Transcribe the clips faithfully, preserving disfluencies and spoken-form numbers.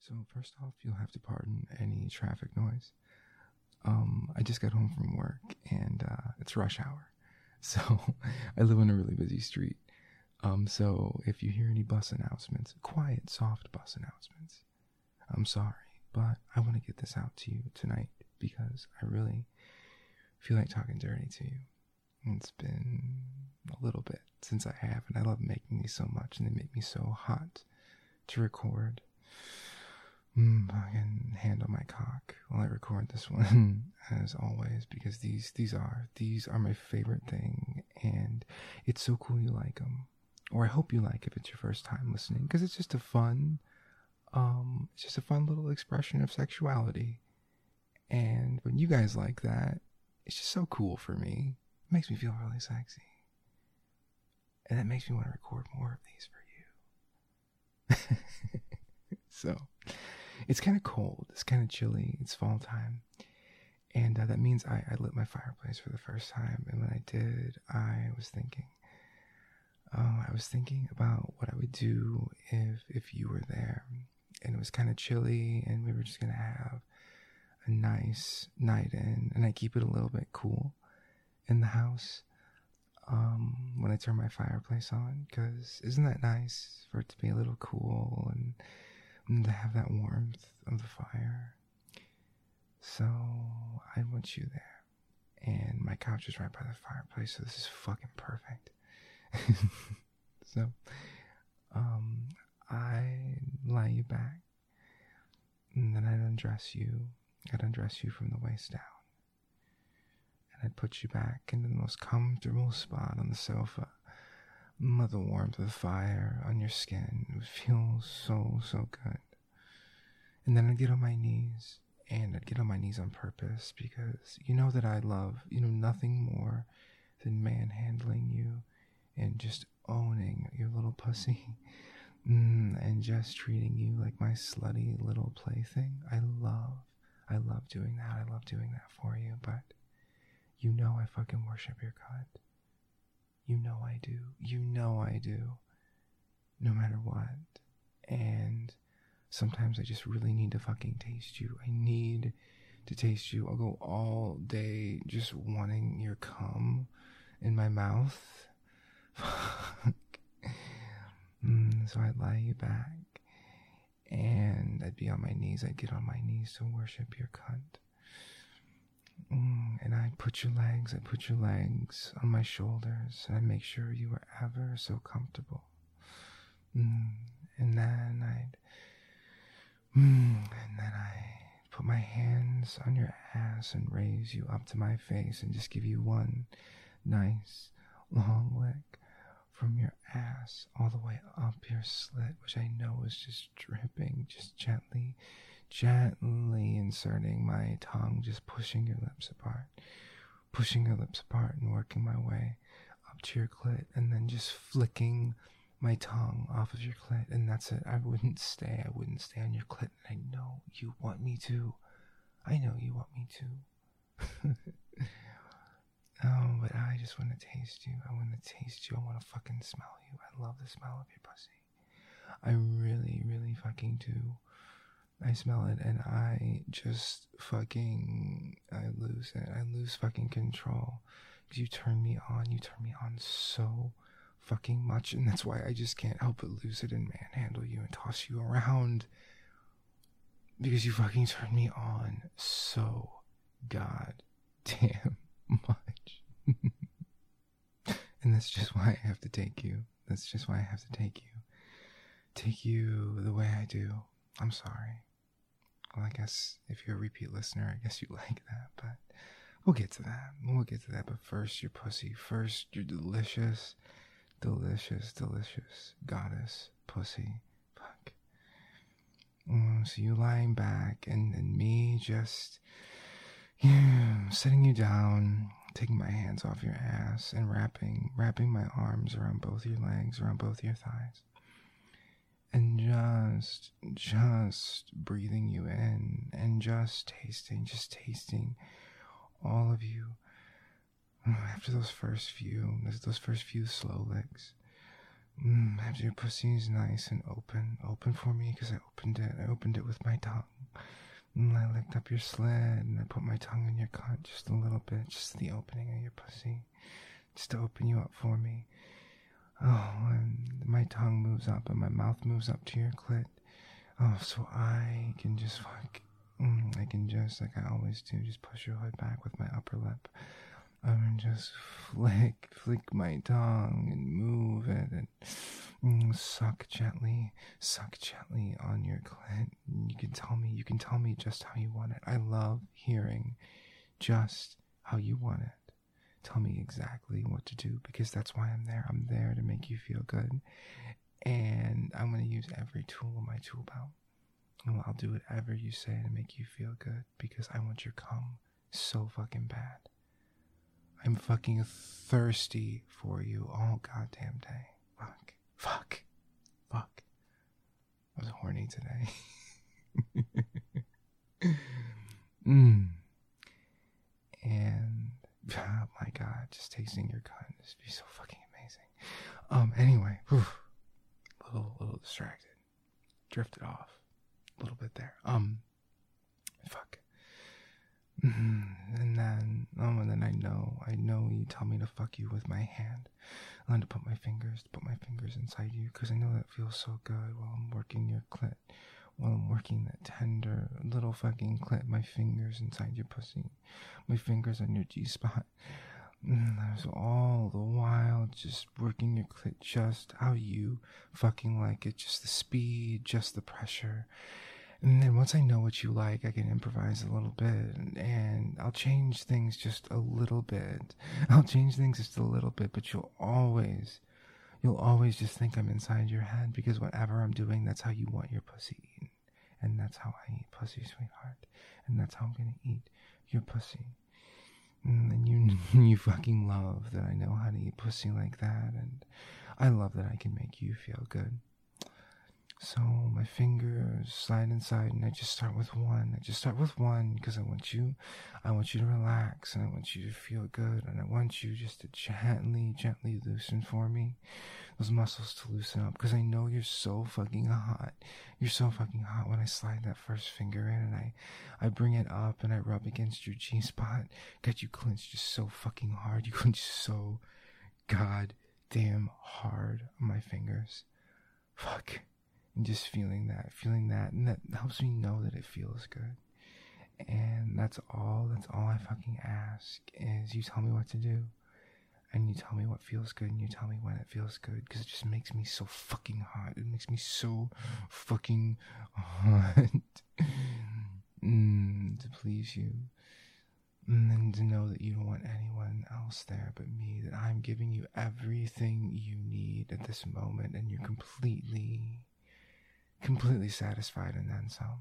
So first off, you'll have to pardon any traffic noise. Um, I just got home from work and uh, it's rush hour. So I live on a really busy street. Um, so if you hear any bus announcements, quiet, soft bus announcements, I'm sorry, but I want to get this out to you tonight because I really feel like talking dirty to you. It's been a little bit since I have, and I love making these so much, and they make me so hot to record. Mm, I can handle my cock while I record this one, as always, because these these are these are my favorite thing, and it's so cool you like them, or I hope you like if it's your first time listening, because it's just a fun, um, it's just a fun little expression of sexuality, and when you guys like that, it's just so cool for me. It makes me feel really sexy, and that makes me want to record more of these for you. So. It's kind of cold. It's kind of chilly. It's fall time. And uh, that means I, I lit my fireplace for the first time. And when I did, I was thinking, uh, I was thinking about what I would do if, if you were there. And it was kind of chilly and we were just going to have a nice night in. And I keep it a little bit cool in the house um, when I turn my fireplace on. Because isn't that nice for it to be a little cool and and to have that warmth of the fire. So I want you there. And my couch is right by the fireplace, so this is fucking perfect. So um, I lie you back, and then I'd undress you. I'd undress you from the waist down. And I'd put you back into the most comfortable spot on the sofa. Let the warmth of the fire on your skin. It would feel so, so good. And then I'd get on my knees, and I'd get on my knees on purpose because you know that I love, you know, nothing more than manhandling you and just owning your little pussy mm, and just treating you like my slutty little plaything. I love, I love doing that. I love doing that for you, but you know I fucking worship your cunt. You know I do. You know I do. No matter what. And sometimes I just really need to fucking taste you. I need to taste you. I'll go all day just wanting your cum in my mouth. mm, so I'd lie you back. And I'd be on my knees. I'd get on my knees to worship your cunt. Mm, and I put your legs, I put your legs on my shoulders, and I make sure you were ever so comfortable. Mm, and then I'd, mm, and then I put my hands on your ass and raise you up to my face and just give you one nice long lick from your ass all the way up your slit, which I know is just dripping, just gently. Gently inserting my tongue, just pushing your lips apart, pushing your lips apart and working my way up to your clit, and then just flicking my tongue off of your clit, and that's it. I wouldn't stay, I wouldn't stay on your clit, and I know you want me to. I know you want me to. Oh, but I just want to taste you. I want to taste you. I want to fucking smell you. I love the smell of your pussy. I really, really fucking do. I smell it and I just fucking, I lose it. I lose fucking control. Because you turn me on, you turn me on so fucking much. And that's why I just can't help but lose it and manhandle you and toss you around. Because you fucking turn me on so goddamn much. And that's just why I have to take you. That's just why I have to take you. Take you the way I do. I'm sorry. Well, I guess if you're a repeat listener, I guess you like that, but we'll get to that. We'll get to that, but first, your pussy. First, your delicious, delicious, delicious goddess pussy. Fuck. Mm, so you lying back, and, and me just, yeah, sitting you down, taking my hands off your ass, and wrapping, wrapping my arms around both your legs, around both your thighs. And just, just breathing you in and just tasting, just tasting all of you. After those first few, those first few slow licks, Mm, after your pussy is nice and open, open for me because I opened it. I opened it with my tongue. And I licked up your slit and I put my tongue in your cunt just a little bit, just the opening of your pussy, just to open you up for me. Oh, and my tongue moves up and my mouth moves up to your clit. Oh, so I can just fuck. Mm, I can just, like I always do, just push your hood back with my upper lip. And just flick, flick my tongue and move it and mm, suck gently, suck gently on your clit. You can tell me, you can tell me just how you want it. I love hearing just how you want it. Tell me exactly what to do because that's why I'm there. I'm there to make you feel good. And I'm going to use every tool in my tool belt. And I'll do whatever you say to make you feel good because I want your cum so fucking bad. I'm fucking thirsty for you all goddamn day. Fuck. Fuck. Fuck. I was horny today. mm. And, oh my god, just tasting your cunt is be so fucking amazing. Um, anyway, whew, little, little distracted. Drifted off a little bit there. Um, fuck. Mm-hmm. And then, oh, and then I know, I know you tell me to fuck you with my hand. I want to put my fingers, to put my fingers inside you, because I know that feels so good while I'm working your clit, while I'm working that tender little fucking clit, my fingers inside your pussy, my fingers on your G-spot. And there's all the while just working your clit just how you fucking like it, just the speed, just the pressure. And then once I know what you like, I can improvise a little bit, and, and I'll change things just a little bit. I'll change things just a little bit, but you'll always, you'll always just think I'm inside your head because whatever I'm doing, that's how you want your pussy eaten. And that's how I eat pussy, sweetheart. And that's how I'm gonna eat your pussy. And you, you fucking love that I know how to eat pussy like that, and I love that I can make you feel good. So my fingers slide inside and I just start with one. I just start with one because I want you, I want you to relax and I want you to feel good and I want you just to gently, gently loosen for me. Those muscles to loosen up because I know you're so fucking hot. You're so fucking hot when I slide that first finger in and I, I bring it up and I rub against your G-spot. Got you clenched just so fucking hard. You clench so goddamn hard on my fingers. Fuck. And just feeling that, feeling that, and that helps me know that it feels good. And that's all, that's all I fucking ask, is you tell me what to do. And you tell me what feels good, and you tell me when it feels good, because it just makes me so fucking hot. It makes me so fucking hot. mm, to please you. And then to know that you don't want anyone else there but me, that I'm giving you everything you need at this moment, and you're completely... completely satisfied and then some.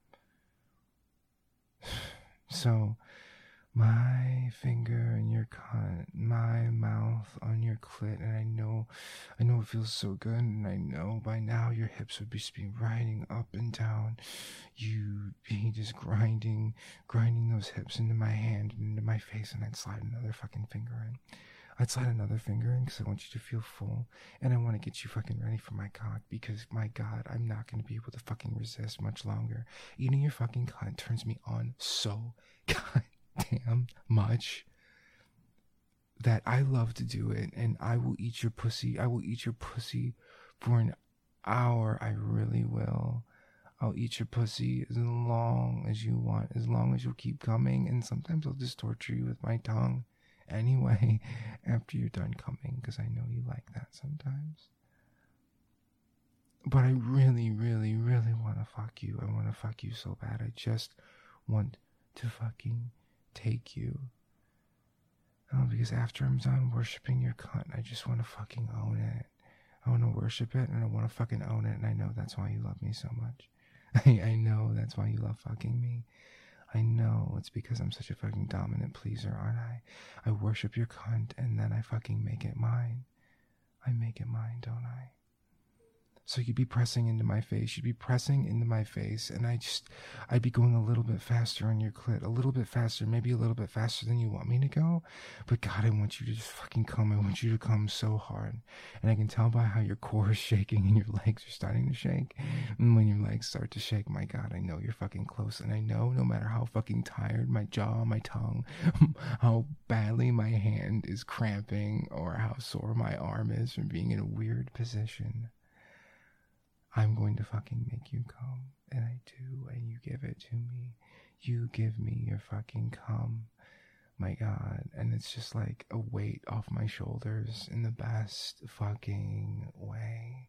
So, my finger in your cunt, my mouth on your clit, and I know, I know it feels so good, and I know by now your hips would just be riding up and down. You'd be just grinding, grinding those hips into my hand and into my face, and I'd slide another fucking finger in. I'd slide another finger in because I want you to feel full, and I want to get you fucking ready for my cock because, my God, I'm not going to be able to fucking resist much longer. Eating your fucking cunt turns me on so goddamn much that I love to do it, and I will eat your pussy. I will eat your pussy for an hour. I really will. I'll eat your pussy as long as you want, as long as you'll keep coming, and sometimes I'll just torture you with my tongue. Anyway, after you're done coming, because I know you like that sometimes. But I really, really, really want to fuck you. I want to fuck you so bad. I just want to fucking take you. Oh, because after I'm done worshiping your cunt, I just want to fucking own it. I want to worship it, and I want to fucking own it, and I know that's why you love me so much. I, I know that's why you love fucking me. I know it's because I'm such a fucking dominant pleaser, aren't I? I worship your cunt and then I fucking make it mine. I make it mine, don't I? So you'd be pressing into my face. You'd be pressing into my face. And I just, I'd be going a little bit faster on your clit. A little bit faster. Maybe a little bit faster than you want me to go. But God, I want you to just fucking come. I want you to come so hard. And I can tell by how your core is shaking and your legs are starting to shake. And when your legs start to shake, my God, I know you're fucking close. And I know no matter how fucking tired my jaw, my tongue, how badly my hand is cramping, or how sore my arm is from being in a weird position, I'm going to fucking make you come. And I do, and you give it to me. You give me your fucking cum. My God. And it's just like a weight off my shoulders in the best fucking way.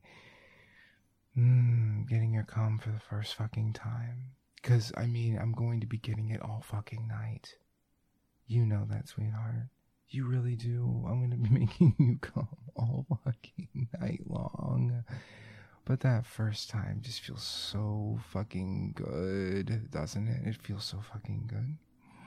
Mm, getting your cum for the first fucking time. Because, I mean, I'm going to be getting it all fucking night. You know that, sweetheart. You really do. I'm going to be making you come all fucking night long. But that first time just feels so fucking good, doesn't it? It feels so fucking good.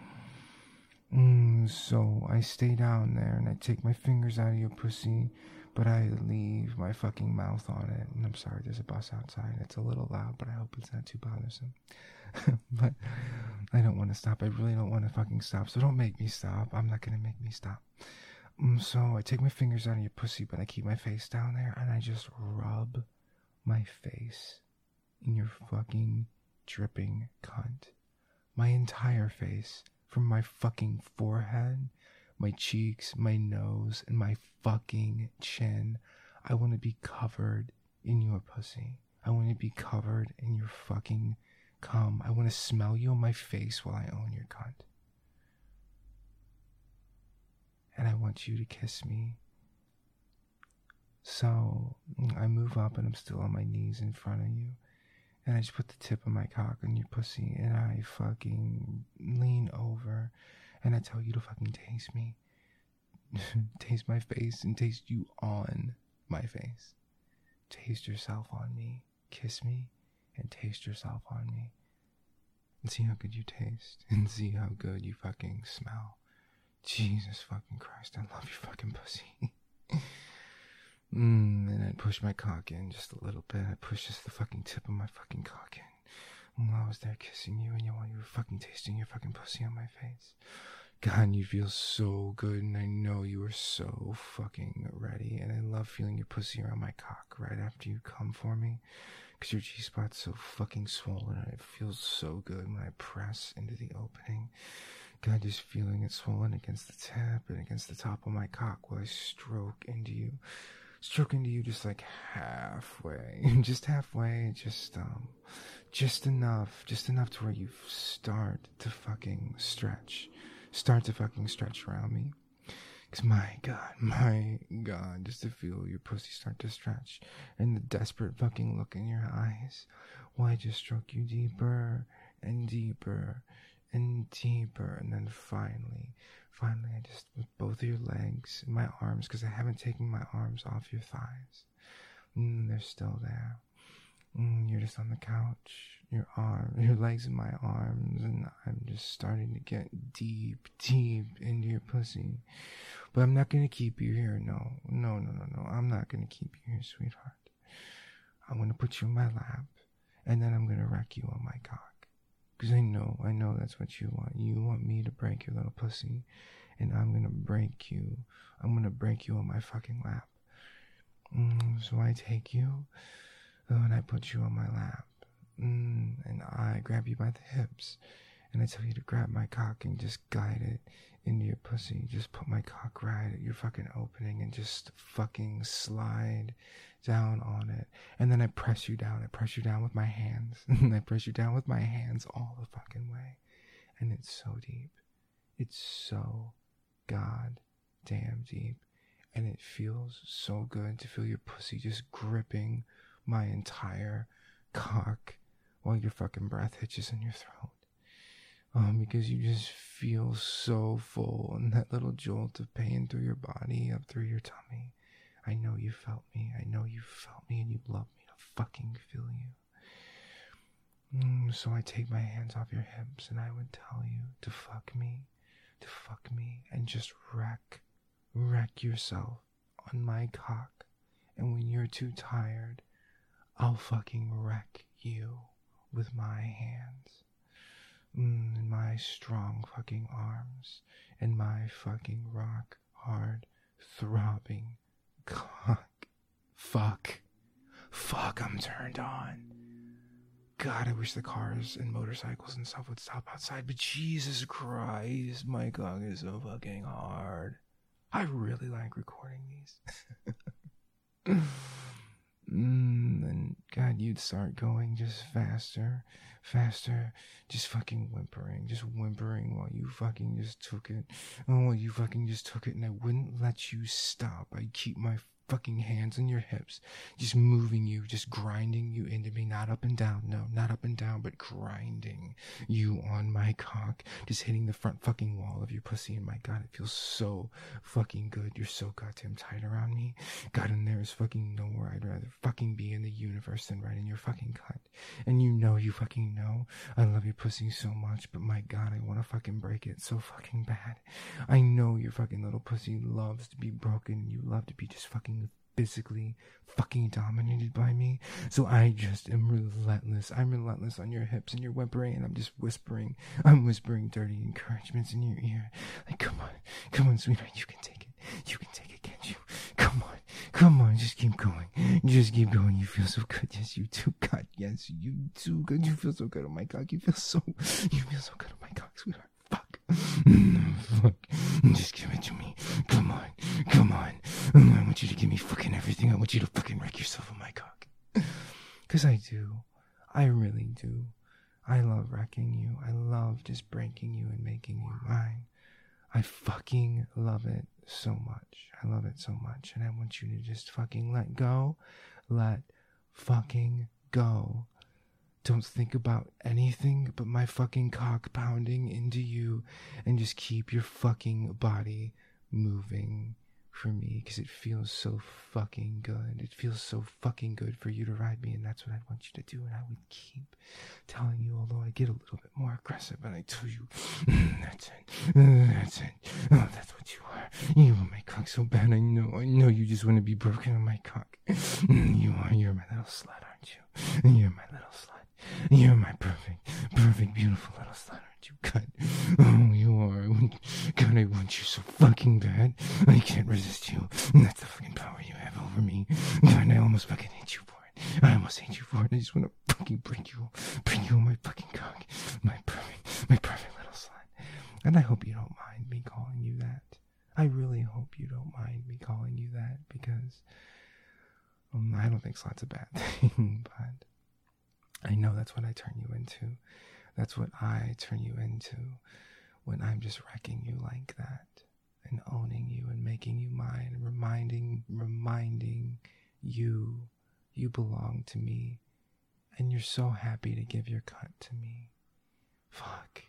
Mm, so I stay down there and I take my fingers out of your pussy, but I leave my fucking mouth on it. And I'm sorry, there's a bus outside. It's a little loud, but I hope it's not too bothersome. But I don't want to stop. I really don't want to fucking stop. So don't make me stop. I'm not going to make me stop. Mm, so I take my fingers out of your pussy, but I keep my face down there and I just rub my face in your fucking dripping cunt. My entire face, from my fucking forehead, my cheeks, my nose, and my fucking chin. I want to be covered in your pussy. I want to be covered in your fucking cum. I want to smell you on my face while I own your cunt. And I want you to kiss me. So I move up and I'm still on my knees in front of you. And I just put the tip of my cock on your pussy and I fucking lean over and I tell you to fucking taste me. Taste my face and taste you on my face. Taste yourself on me. Kiss me and taste yourself on me. And see how good you taste. And see how good you fucking smell. Jesus fucking Christ, I love your fucking pussy. Mmm, and I push my cock in just a little bit. I push just the fucking tip of my fucking cock in. While I was there kissing you and you, while you were fucking tasting your fucking pussy on my face. God, you feel so good, and I know you were so fucking ready. And I love feeling your pussy around my cock right after you come for me. Because your G-spot's so fucking swollen, and it feels so good when I press into the opening. God, just feeling it swollen against the tip and against the top of my cock while I stroke into you. Stroke into you just like halfway. Just halfway, just, um, just enough, just enough to where you start to fucking stretch. Start to fucking stretch around me. Because my God, my God, just to feel your pussy start to stretch and the desperate fucking look in your eyes while I just stroke you deeper and deeper and deeper. And then finally, finally, I just, with both of your legs and my arms, because I haven't taken my arms off your thighs. Mm, they're still there. Mm, you're just on the couch, your arm, your legs in my arms, and I'm just starting to get deep, deep into your pussy. But I'm not going to keep you here, no. No, no, no, no. I'm not going to keep you here, sweetheart. I'm going to put you in my lap, and then I'm going to wreck you on my cock. Because I know, I know that's what you want. You want me to break your little pussy, and I'm going to break you. I'm going to break you on my fucking lap. Mm, so I take you, and I put you on my lap, mm, and I grab you by the hips, and I tell you to grab my cock and just guide it into your pussy. Just put my cock right at your fucking opening and just fucking slide down on it. And then I press you down. I press you down with my hands. And I press you down with my hands all the fucking way. And it's so deep. It's so goddamn deep. And it feels so good to feel your pussy just gripping my entire cock while your fucking breath hitches in your throat. Um, because you just feel so full, and that little jolt of pain through your body, up through your tummy. I know you felt me. I know you felt me, and you love me to fucking feel you. Mm, so I take my hands off your hips, and I would tell you to fuck me, to fuck me, and just wreck, wreck yourself on my cock. And when you're too tired, I'll fucking wreck you with my hands. Mm, and my strong fucking arms. And my fucking rock hard throbbing cock. Fuck. Fuck, I'm turned on. God, I wish the cars and motorcycles and stuff would stop outside, but Jesus Christ, my cock is so fucking hard. I really like recording these. mm, and God, you'd start going just faster, faster, just fucking whimpering, just whimpering while you fucking just took it. Oh, while you fucking just took it, and I wouldn't let you stop. I'd keep my fucking hands on your hips, just moving you, just grinding you into me, not up and down, no, not up and down, but grinding you on my cock, just hitting the front fucking wall of your pussy, and my God, it feels so fucking good. You're so goddamn tight around me. God, and there is fucking nowhere I'd rather fucking be in the universe than right in your fucking cunt. And you know, you fucking know, I love your pussy so much, but my God, I want to fucking break it so fucking bad. I know your fucking little pussy loves to be broken, you love to be just fucking physically fucking dominated by me. So I just am relentless. I'm relentless on your hips and your whimpering, and I'm just whispering. I'm whispering dirty encouragements in your ear. Like, come on, come on, sweetheart, you can take it. You can take it, can't you? Come on, come on, just keep going. Just keep going. You feel so good. Yes, you do. God, yes, you do. Good. You feel so good. Oh my God, you feel so. You feel so good. Oh my God, sweetheart. Fuck. Fuck. Just give it to me. Come on. Come on. I want you to give me fucking everything. I want you to fucking wreck yourself on my cock. Because I do. I really do. I love wrecking you. I love just breaking you and making you mine. I fucking love it so much. I love it so much. And I want you to just fucking let go. Let fucking go. Don't think about anything but my fucking cock pounding into you, and just keep your fucking body moving for me, because it feels so fucking good. It feels so fucking good for you to ride me, and that's what I want you to do. And I would keep telling you, although I get a little bit more aggressive, and I tell you, mm, that's it, uh, that's it, oh, that's what you are. You want my cock so bad. I know, I know you just want to be broken on my cock. Mm, you are, you're my little slut, aren't you? You're my little slut. You're my perfect, perfect, beautiful little slut, aren't you? God, oh, you are. God, I want you so fucking bad. I can't resist you. That's the fucking power you have over me. God, I almost fucking hate you for it. I almost hate you for it. I just want to fucking bring you, bring you on my fucking cock. My perfect, my perfect little slut. And I hope you don't mind me calling you that. I really hope you don't mind me calling you that, because um, I don't think slut's a bad thing, but I know that's what I turn you into. That's what I turn you into when I'm just wrecking you like that, and owning you and making you mine, and reminding, reminding you, you belong to me, and you're so happy to give your cut to me. Fuck.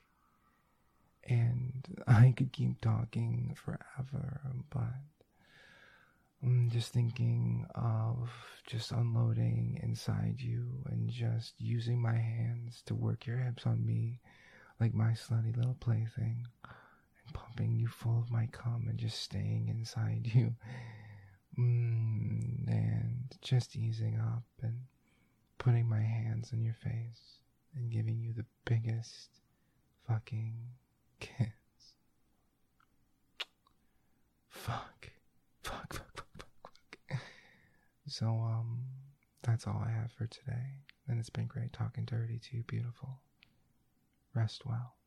And I could keep talking forever, but I'm just thinking of just unloading inside you and just using my hands to work your hips on me like my slutty little plaything, and pumping you full of my cum and just staying inside you, mm, and just easing up and putting my hands on your face and giving you the biggest fucking kiss. Fuck. Fuck, fuck, fuck, fuck, fuck. So, um, that's all I have for today. And it's been great talking dirty to you, beautiful. Rest well.